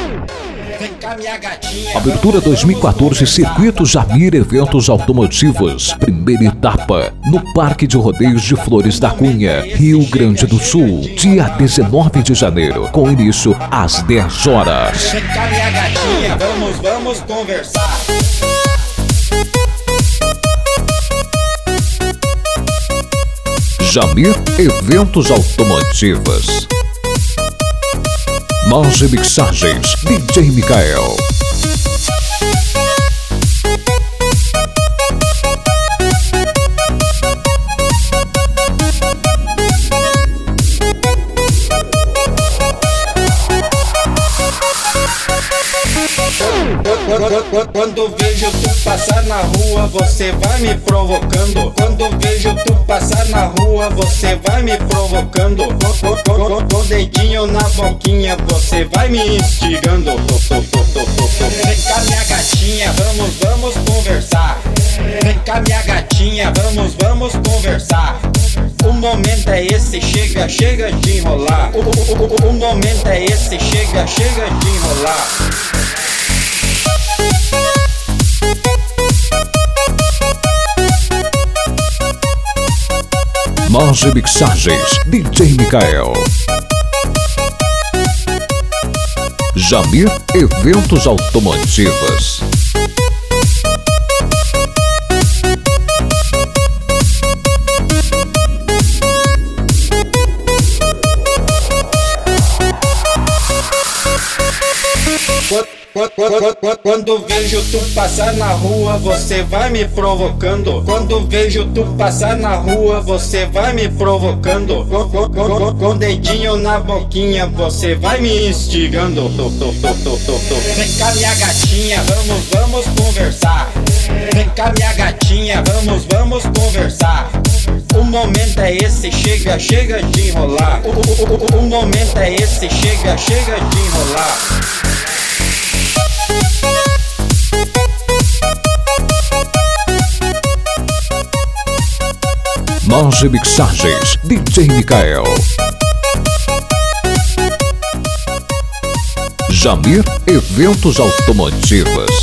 Vem cá, minha gatinha. Abertura 2014, Circuito Jamir Eventos Automotivos. Primeira etapa, no Parque de Rodeios de Flores da Cunha, Rio Grande do Sul. Dia 19 de janeiro, com início às 10 horas. Vem cá, minha gatinha, vamos conversar. Jamir Eventos Automotivos. Mange Mixagens, DJ Mikael. Quando vejo tu passar na rua, você vai me provocando. Quando vejo tu passar na rua, você vai me provocando. Com o dedinho na boquinha, você vai me instigando. Vem cá, minha gatinha, vamos conversar. Vem cá, minha gatinha, vamos conversar. O momento é esse, chega de enrolar. O momento é esse, chega de enrolar. Mange Mixagens, DJ Mikael. Jamir Eventos Automotivos. Quando vejo tu passar na rua, você vai me provocando. Quando vejo tu passar na rua, você vai me provocando. Com o dedinho na boquinha, você vai me instigando. Vem cá, minha gatinha, vamos conversar. Vem cá, minha gatinha, vamos conversar. O momento é esse, chega de enrolar. O momento é esse, chega de enrolar. Mange Mixagens, DJ Mikael. Jamir Eventos Automotivos.